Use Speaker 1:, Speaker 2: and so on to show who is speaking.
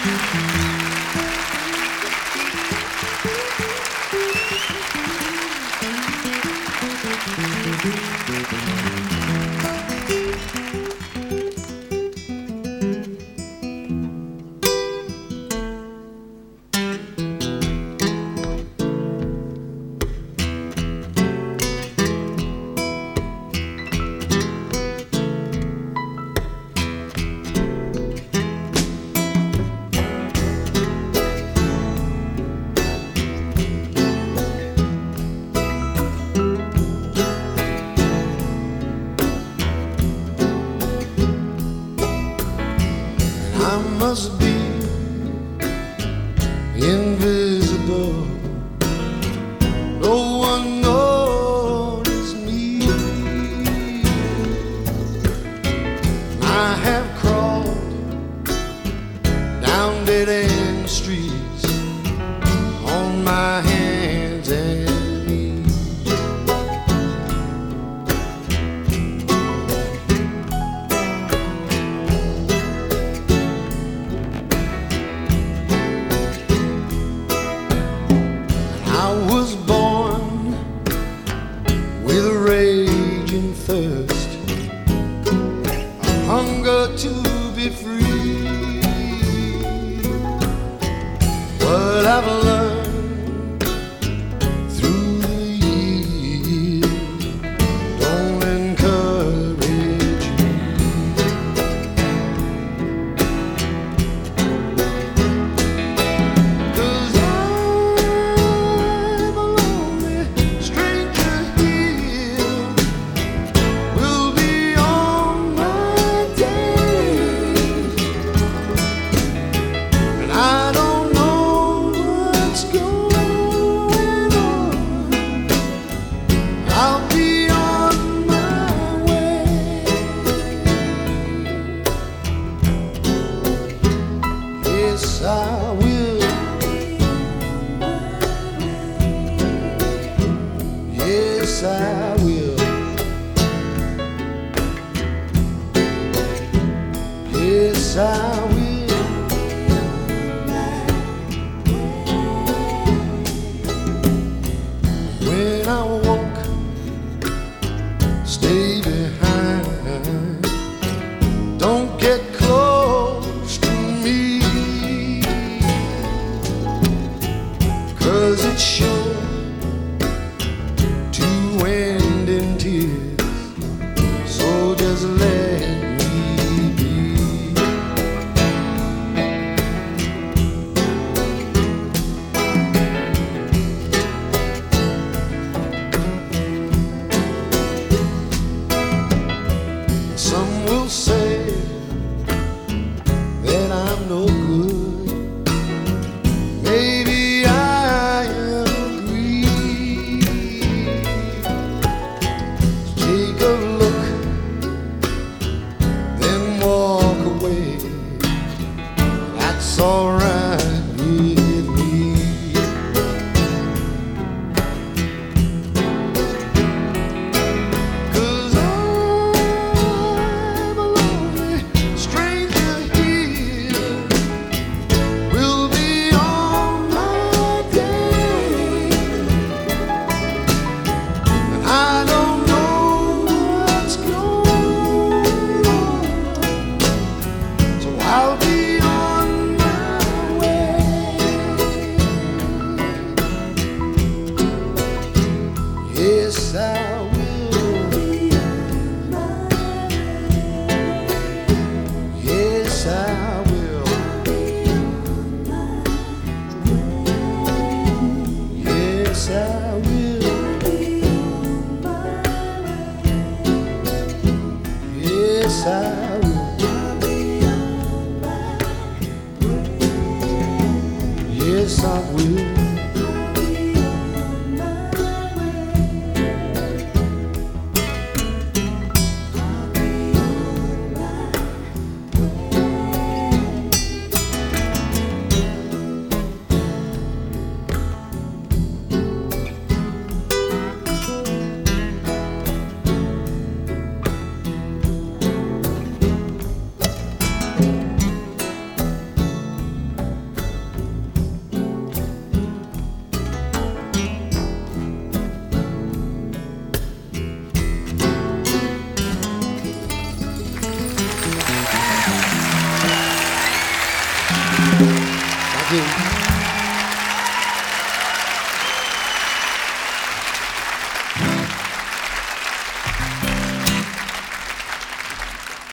Speaker 1: I must be invisible. No one notices me. I have crawled down dead-end streets on my hands and knees. I was born with a raging thirst, a hunger to be free. What I've learned through the years don't encourage me. 'Cause I'm a lonely stranger here, will be on my days, and I don't know what's going on. I'll be on my way. Yes, I will. Yes, I will. Yes, I will. When I walk, stay behind. Don't get close to me, 'cause it's sure to end in tears. So just let me be. Some will say that I'm no good. Maybe I agree. Take a look, then walk away. That's alright with me. 'Cause I'm a lonely stranger here, will be on my days, and I don't know what's going on. So I'll be on my way. Yes, I will. Yes, I will. Yes, I will. Yes, I will. Yes, I will.